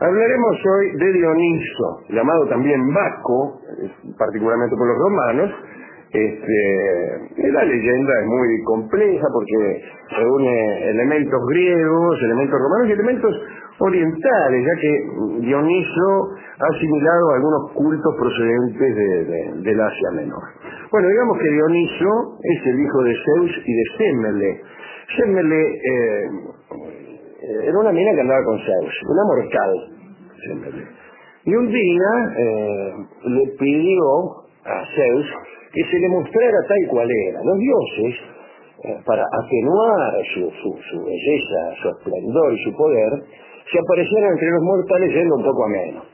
Hablaremos hoy de Dioniso, llamado también Baco, particularmente por los romanos. La leyenda es muy compleja porque reúne elementos griegos, elementos romanos y elementos orientales, ya que Dioniso ha asimilado algunos cultos procedentes del Asia Menor. Bueno, digamos que Dioniso es el hijo de Zeus y de Sémele. Sémele era una mina que andaba con Zeus, una mortal, Sémele. Y un día le pidió a Zeus que se le mostrara tal cual era. Los dioses, para atenuar su belleza, su esplendor y su poder, se aparecieron entre los mortales yendo un poco a menos.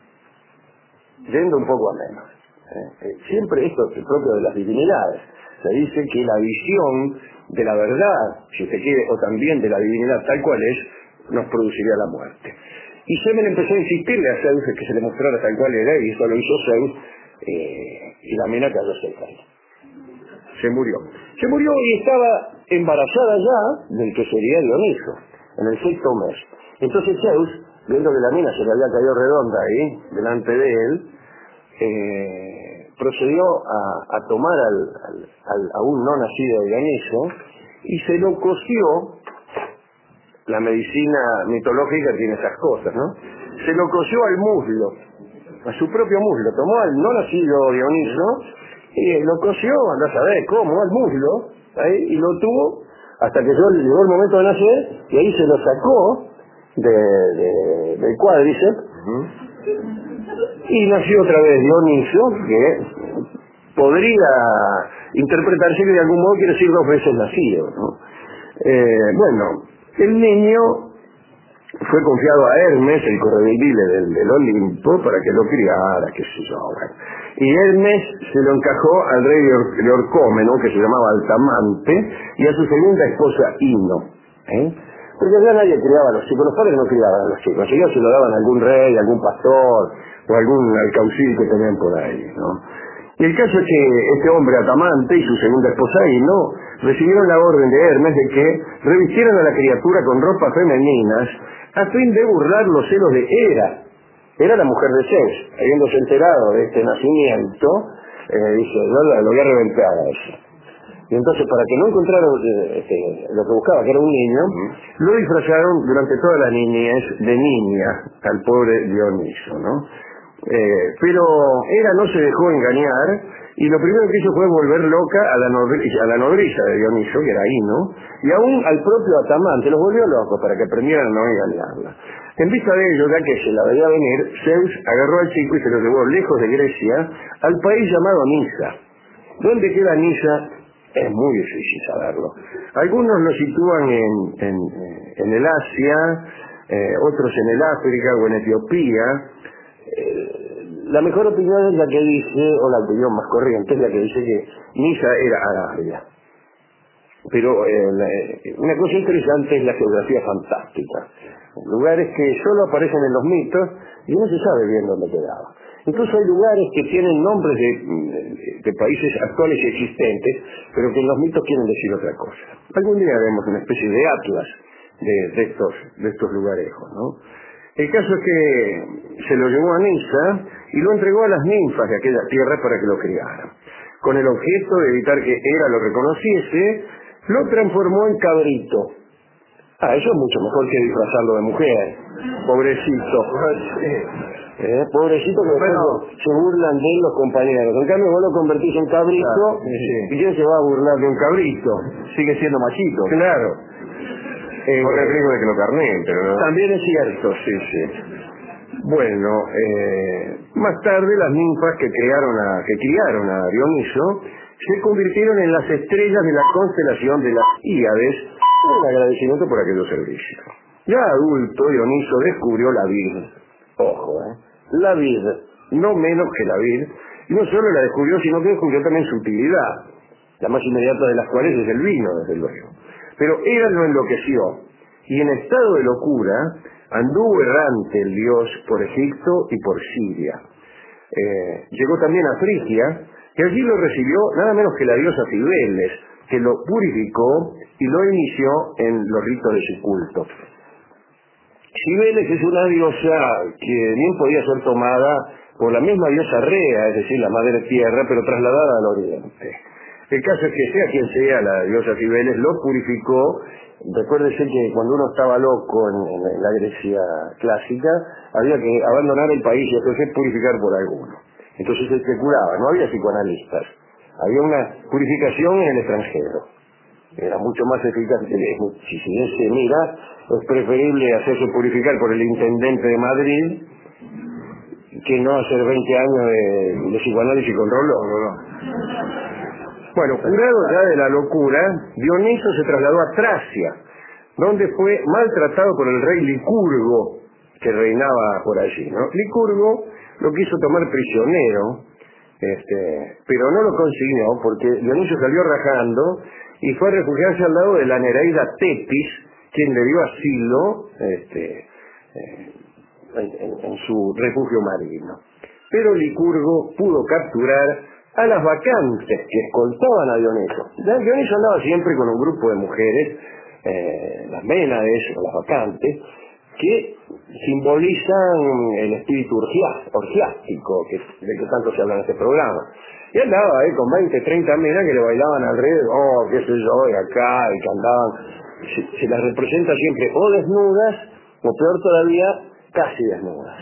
Siempre esto es propio de las divinidades. Se dice que la visión de la verdad, si usted quiere, o también de la divinidad tal cual es, nos produciría la muerte. Y Semele empezó a insistirle a Zeus que se le mostrara tal cual era, y eso lo hizo Zeus, y la mina cayó seca. Se murió y estaba embarazada ya del que sería Dioniso, en el 6º mes. Entonces Zeus, viendo que la mina se le había caído redonda ahí, delante de él, procedió a tomar a un no nacido de Dioniso y se lo cosió. La medicina mitológica tiene esas cosas, ¿no? Se lo cosió al muslo, a su propio muslo. Tomó al no nacido Dioniso y lo cosió, andá a saber cómo, al muslo, ahí, y lo tuvo hasta que llegó el momento de nacer, y ahí se lo sacó del cuádriceps, y nació otra vez Dioniso, que podría interpretarse que de algún modo quiere decir 2 veces nacido, ¿no? El niño fue confiado a Hermes, el corredile del Olimpo, para que lo criara, qué sé yo. Y Hermes se lo encajó al rey de Orcómeno, que se llamaba Altamante, y a su segunda esposa Ino. Porque allá nadie criaba a los chicos, los padres no criaban a los chicos, ellos se lo daban a algún rey, a algún pastor, o a algún alcaucil que tenían por ahí, ¿no? Y el caso es que este hombre Atamante y su segunda esposa Ino recibieron la orden de Hermes de que revistieran a la criatura con ropas femeninas a fin de burlar los celos de Hera. Era la mujer de Zeus. Habiéndose enterado de este nacimiento, dice, no, lo voy a reventar a eso. Y entonces, para que no encontrara lo que buscaba, que era un niño, lo disfrazaron durante toda la niñez de niña al pobre Dioniso, ¿no? Pero Hera no se dejó engañar, y lo primero que hizo fue volver loca a la nodriza de Dioniso, que era Ino, y aún al propio Atamante los volvió locos para que aprendieran a no engañarla. En vista de ello, ya que se la veía venir, Zeus agarró al chico y se lo llevó lejos de Grecia al país llamado Nisa. ¿Dónde queda Nisa? Es muy difícil saberlo. Algunos lo sitúan en el Asia, otros en el África o en Etiopía. La mejor opinión es la que dice, o la opinión más corriente, es la que dice que Nisa era Arabia. Pero una cosa interesante es la geografía fantástica. Lugares que solo aparecen en los mitos y no se sabe bien dónde quedaba. Incluso hay lugares que tienen nombres de países actuales y existentes, pero que en los mitos quieren decir otra cosa. Algún día haremos una especie de atlas de estos lugarejos, ¿no? El caso es que se lo llevó a Nisa y lo entregó a las ninfas de aquella tierra para que lo criaran. Con el objeto de evitar que Hera lo reconociese, lo transformó en cabrito. Eso es mucho mejor que disfrazarlo de mujer. Pobrecito. Pobrecito que se burlan de él los compañeros. En cambio, vos lo convertís en cabrito, y ¿quién se va a burlar de un cabrito? Sigue siendo machito. Claro. Corre el riesgo de que lo carneen, pero no. También es cierto, sí. Bueno, más tarde las ninfas que criaron a Dioniso se convirtieron en las estrellas de la constelación de las Híades, en agradecimiento por aquellos servicios. Ya adulto, Dioniso descubrió la vid. Ojo, la vid, no menos que la vid, y no solo la descubrió, sino que descubrió también su utilidad, la más inmediata de las cuales es el vino, desde luego. Pero Hera lo enloqueció, y en estado de locura anduvo errante el dios por Egipto y por Siria. Llegó también a Frigia, y allí lo recibió nada menos que la diosa Cibeles, que lo purificó y lo inició en los ritos de su culto. Cibeles es una diosa que bien podía ser tomada por la misma diosa Rea, es decir, la madre tierra, pero trasladada al oriente. El caso es que sea quien sea la diosa Cibeles, lo purificó. Recuérdese que cuando uno estaba loco en la Grecia clásica, había que abandonar el país y entonces purificar por alguno. Entonces se curaba, no había psicoanalistas, había una purificación en el extranjero. Era mucho más eficaz. Si bien se mira, es preferible hacerse purificar por el intendente de Madrid que no hacer 20 años de psicoanálisis con Rolón. Bueno, curado ya de la locura, Dioniso se trasladó a Tracia, donde fue maltratado por el rey Licurgo, que reinaba por allí, ¿no? Licurgo lo quiso tomar prisionero, pero no lo consiguió, porque Dioniso salió rajando y fue a refugiarse al lado de la Nereida Tetis, quien le dio asilo en su refugio marino. Pero Licurgo pudo capturar a las vacantes que escoltaban a Dioniso. Dioniso andaba siempre con un grupo de mujeres, las Ménades o las vacantes, que simbolizan el espíritu orgiástico de que tanto se habla en este programa. Y andaba con 20, 30 menas que le bailaban alrededor, qué sé yo, y acá, y que andaban, se las representa siempre o desnudas, o peor todavía, casi desnudas.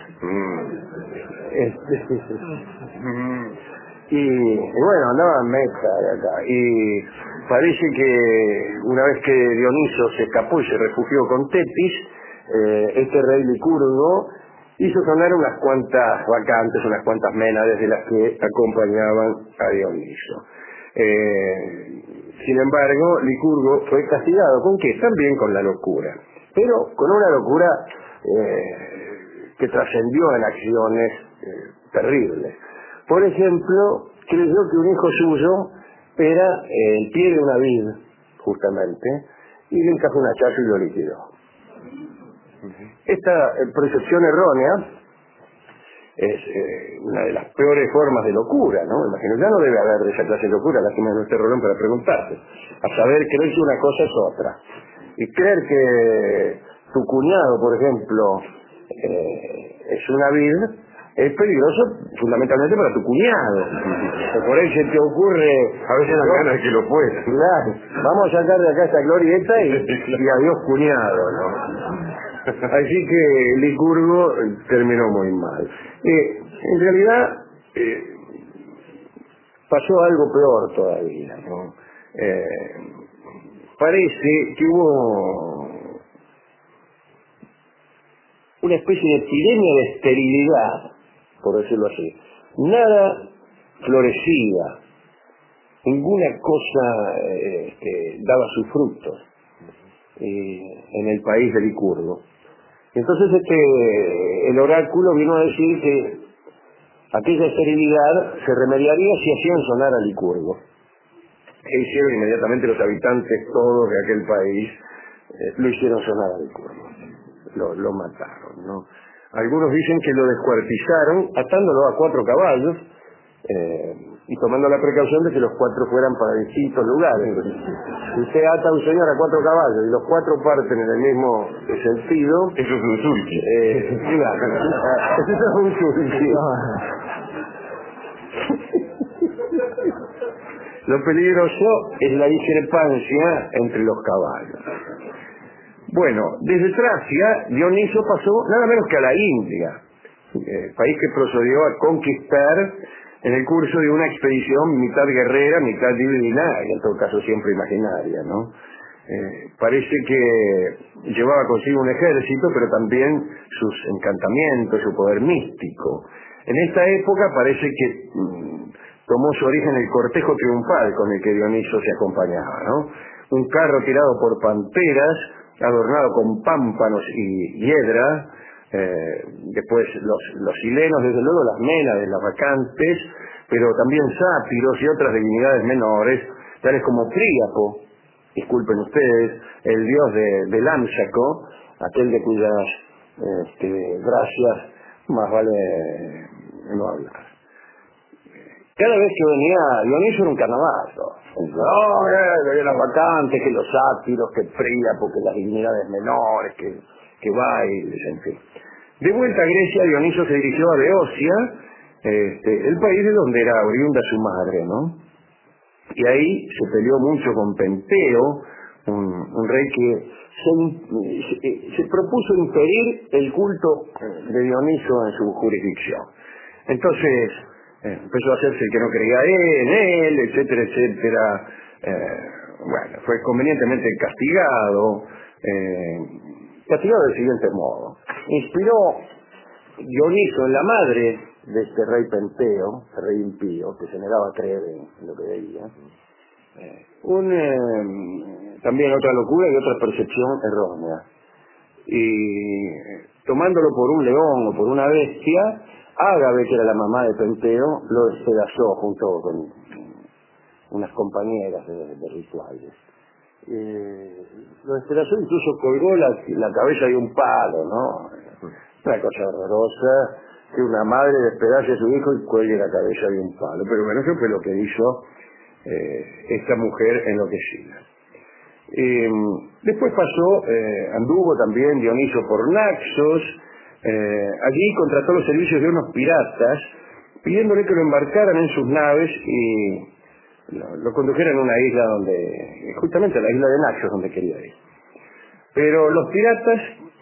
Y bueno, andaban meta de acá. Y parece que una vez que Dioniso se escapó y se refugió con Tetis, este rey Licurgo hizo sonar unas cuantas vacantes, unas cuantas ménades de las que acompañaban a Dioniso. Sin embargo, Licurgo fue castigado. ¿Con qué? También con la locura. Pero con una locura que trascendió en acciones terribles. Por ejemplo, creyó que un hijo suyo era el pie de una vid, justamente, y le encajó un hachazo y lo liquidó. Esta percepción errónea es una de las peores formas de locura, ¿no? Imagino, ya no debe haber de esa clase de locura, la que me dio este Rolón para preguntarte. A saber, creer que una cosa es otra. Y creer que tu cuñado, por ejemplo, es una vid, es peligroso fundamentalmente para tu cuñado. Por ahí se te ocurre... A veces dan ganas de que lo fuera. Claro, vamos a sacar de acá esta glorieta y adiós cuñado, ¿no? Así que Licurgo terminó muy mal. En realidad pasó algo peor todavía, ¿no? Parece que hubo una especie de epidemia de esterilidad, por decirlo así. Nada florecía, ninguna cosa daba sus frutos en el país de Licurgo. Entonces el oráculo vino a decir que aquella esterilidad se remediaría si hacían sonar a Licurgo. E hicieron inmediatamente los habitantes todos de aquel país, lo hicieron sonar a Licurgo. Lo mataron, ¿no? Algunos dicen que lo descuartizaron atándolo a 4 caballos y tomando la precaución de que los 4 fueran para distintos lugares. Si usted ata a un señor a 4 caballos y los 4 parten en el mismo sentido... Eso es un surki. Eso es un surki. Lo peligroso es la discrepancia entre los caballos. Bueno, desde Tracia, Dioniso pasó nada menos que a la India, país que procedió a conquistar en el curso de una expedición mitad guerrera, mitad divina, y en todo caso siempre imaginaria, ¿no? Parece que llevaba consigo un ejército, pero también sus encantamientos, su poder místico. En esta época parece que tomó su origen el cortejo triunfal con el que Dioniso se acompañaba, ¿no? Un carro tirado por panteras, adornado con pámpanos y hiedra, después los silenos, desde luego las ménades, las vacantes, pero también sátiros y otras divinidades menores, tales como Príapo, disculpen ustedes, el dios del Ámsaco, aquel de cuyas gracias más vale no hablar. Cada vez que venía Dioniso era un carnaval. Que las vacantes, que los sátiros, que Príapo, que las divinidades menores, que que bailes, en fin. De vuelta a Grecia, Dioniso se dirigió a Beocia, el país de donde era oriunda su madre, ¿no? Y ahí se peleó mucho con Penteo, un rey que se propuso impedir el culto de Dioniso en su jurisdicción. Entonces empezó a hacerse el que no creía en él, etcétera, etcétera. Bueno, fue convenientemente castigado del siguiente modo. Inspiró Dioniso en la madre de este rey Penteo, este rey impío, que se negaba a creer en lo que veía, también otra locura y otra percepción errónea. Y tomándolo por un león o por una bestia, Ágave, que era la mamá de Penteo, lo despedazó junto con unas compañeras de rituales. Lo despedazó, incluso colgó la cabeza de un palo, ¿no? Una cosa horrorosa, que una madre despedace a su hijo y cuelgue la cabeza de un palo. Pero bueno, eso fue lo que hizo esta mujer enloquecida. Después anduvo también Dioniso por Naxos. Allí contrató los servicios de unos piratas, pidiéndole que lo embarcaran en sus naves y lo condujeran a una isla justamente a la isla de Naxos, donde quería ir. Pero los piratas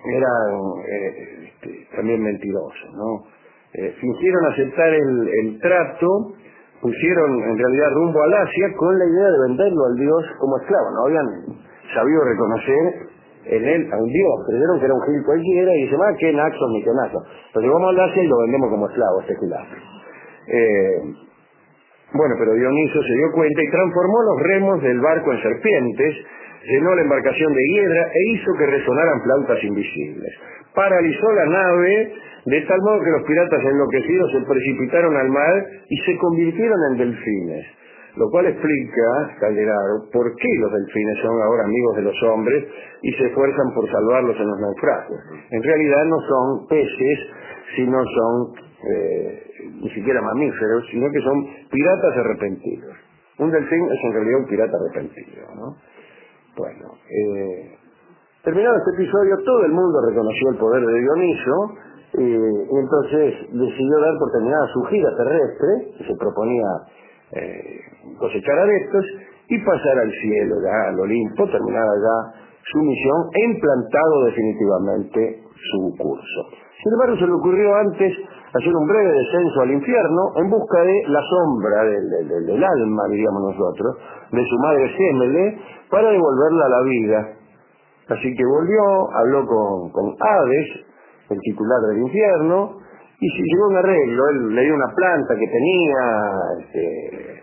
eran también mentirosos, ¿no? Fingieron aceptar el trato, pusieron en realidad rumbo al Asia con la idea de venderlo al dios como esclavo. No habían sabido reconocer en él a un dios, creyeron que era un gil cualquiera y dicen, que Naxos ni que Naxos. Lo llevamos al Asia y lo vendemos como esclavo, este gilazo. Bueno, pero Dioniso se dio cuenta y transformó los remos del barco en serpientes, llenó la embarcación de hiedra e hizo que resonaran flautas invisibles. Paralizó la nave de tal modo que los piratas enloquecidos se precipitaron al mar y se convirtieron en delfines, lo cual explica, Calderaro, por qué los delfines son ahora amigos de los hombres y se esfuerzan por salvarlos en los naufragios. En realidad no son peces, sino son ni siquiera mamíferos, sino que son piratas arrepentidos. Un delfín es en realidad un pirata arrepentido, ¿no? Bueno, terminado este episodio, todo el mundo reconoció el poder de Dioniso y entonces decidió dar por terminada su gira terrestre, que se proponía cosechar adeptos, y pasar al cielo, ya al Olimpo, terminada ya su misión e implantado definitivamente su curso. Sin embargo, se le ocurrió antes hacer un breve descenso al infierno en busca de la sombra del alma, diríamos nosotros, de su madre Semele, para devolverla a la vida. Así que volvió, habló con Hades, el titular del infierno, y se llegó a un arreglo. Él le dio una planta que tenía,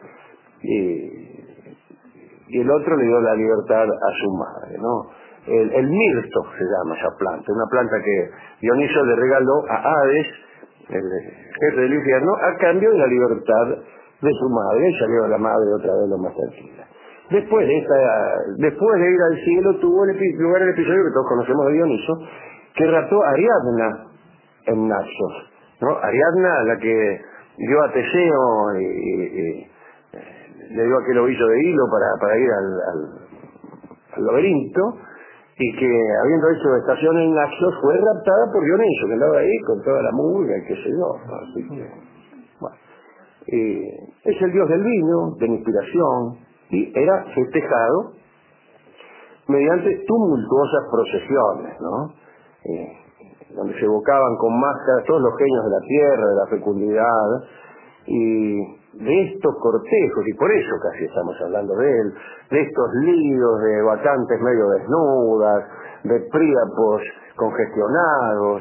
y el otro le dio la libertad a su madre, ¿no? El mirto se llama esa planta, una planta que Dioniso le regaló a Hades, el jefe del infierno, a cambio de la libertad de su madre, y salió la madre otra vez lo más tranquila. Después de ir al cielo, tuvo lugar el episodio que todos conocemos de Dioniso, que raptó a Ariadna en Naxos, ¿no? Ariadna, la que dio a Teseo y le dio aquel ovillo de hilo para ir al laberinto, y que habiendo hecho estación en Naxos fue raptada por Dioniso, que andaba ahí con toda la murga y qué sé yo. Así que, bueno, es el dios del vino, de la inspiración, y era festejado mediante tumultuosas procesiones, ¿no? Donde se evocaban con máscaras todos los genios de la tierra, de la fecundidad, y de estos cortejos, y por eso casi estamos hablando de él, de estos líos de bacantes medio desnudas, de príapos congestionados,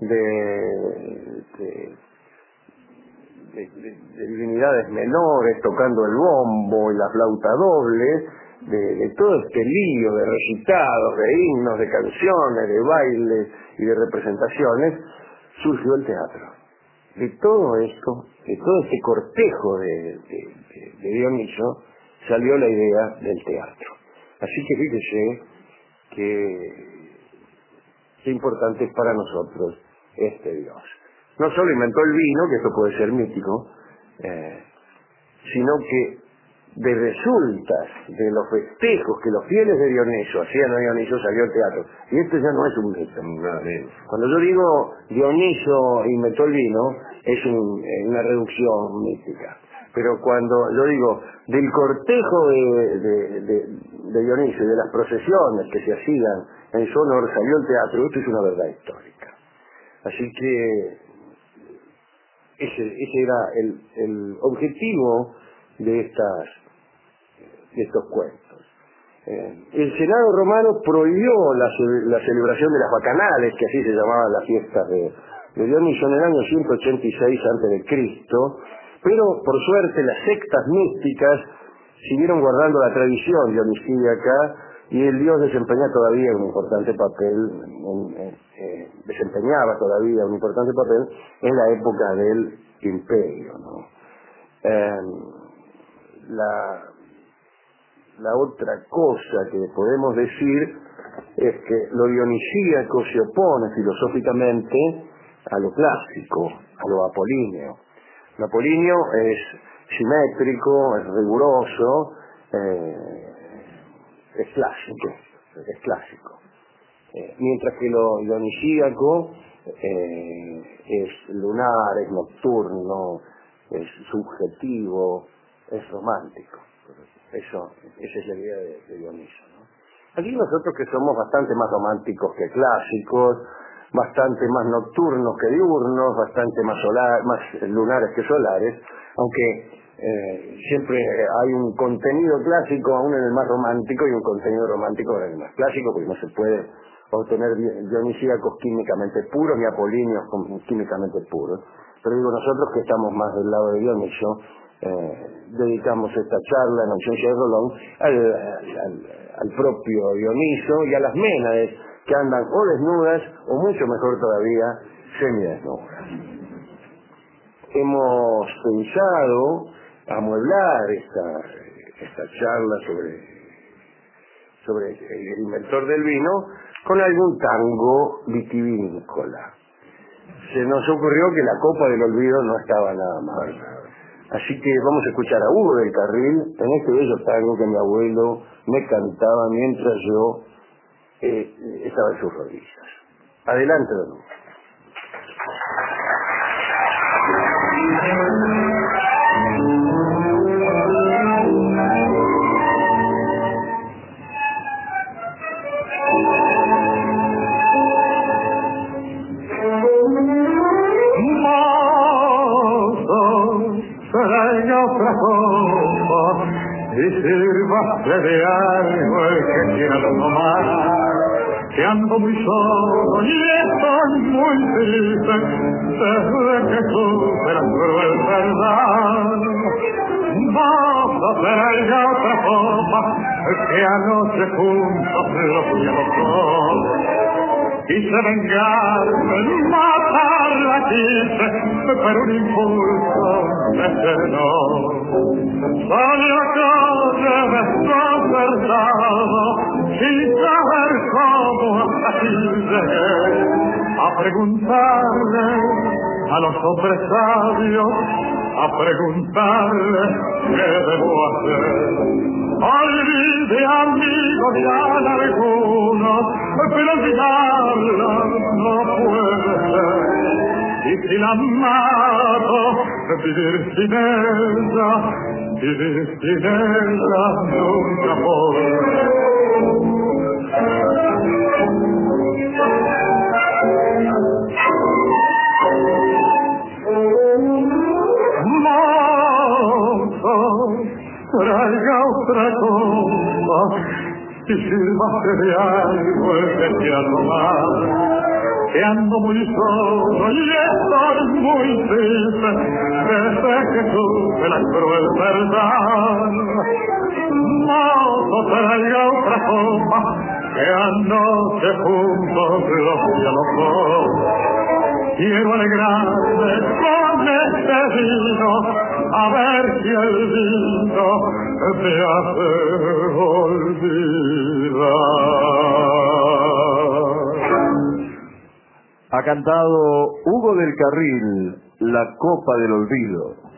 de divinidades menores tocando el bombo y la flauta doble, de todo este lío de recitados, de himnos, de canciones, de bailes y de representaciones, surgió el teatro. De todo esto, de todo este cortejo de Dioniso, salió la idea del teatro. Así que fíjese qué importante es para nosotros este Dios. No solo inventó el vino, que esto puede ser mítico, sino que de resultas de los festejos que los fieles de Dioniso hacían a Dioniso salió el teatro. Y esto ya no es un mito. Cuando yo digo Dioniso inventó el vino, es una reducción mística. Pero cuando yo digo del cortejo de Dioniso y de las procesiones que se hacían en su honor salió el teatro, esto es una verdad histórica. Así que ese era el objetivo de estos cuentos. El Senado romano prohibió la celebración de las bacanales, que así se llamaban las fiestas de Dioniso, en el año 186 a.C., pero por suerte las sectas místicas siguieron guardando la tradición dionisíaca y el dios desempeñaba todavía un importante papel en la época del imperio, ¿no? La otra cosa que podemos decir es que lo dionisíaco se opone filosóficamente a lo clásico, a lo apolíneo. Lo apolíneo es simétrico, es riguroso, es clásico. Mientras que lo dionisíaco es lunar, es nocturno, es subjetivo, es romántico. Esa es la idea de Dioniso, ¿no? Aquí nosotros que somos bastante más románticos que clásicos, bastante más nocturnos que diurnos, bastante más lunares que solares, aunque siempre hay un contenido clásico aún en el más romántico y un contenido romántico en el más clásico, porque no se puede obtener dionisíacos químicamente puros ni apolíneos químicamente puros. Pero digo, nosotros que estamos más del lado de Dioniso, dedicamos esta charla en ausencia de Rolón al propio Dioniso y a las Ménades, que andan o desnudas o mucho mejor todavía semidesnudas. Hemos pensado amueblar esta charla sobre el inventor del vino con algún tango vitivinícola. Se nos ocurrió que la Copa del Olvido no estaba nada mal. Así que vamos a escuchar a Hugo del Carril en este bello tango que mi abuelo me cantaba mientras yo estaba en sus rodillas. Adelante, don Hugo. Y sírvase de algo el que quiera tomar, que ando muy solo y estoy muy triste desde que supe la cruel verdad. Vamos a traiga otra copa que anoche juntos lo fuimos. Quise vengarme, matarla quise, pero un impulso me frenó. Salí a calle desconcertado, sin saber cómo así llegué, a preguntarle a los hombres sabios, a preguntarle qué debo hacer. Olvide amigos ya algunos, pero olvidarla no puede ser. Y si la mato, vivir sin ella nunca podré. Traiga otra copa y sírvase de algo el que quiera tomar, que ando muy solo y estoy muy triste desde que supe la cruel verdad. No traiga otra copa que anoche juntos los diálogos. Quiero alegrarme con este vino, a ver si el vino me hace olvidar. Ha cantado Hugo del Carril, La Copa del Olvido.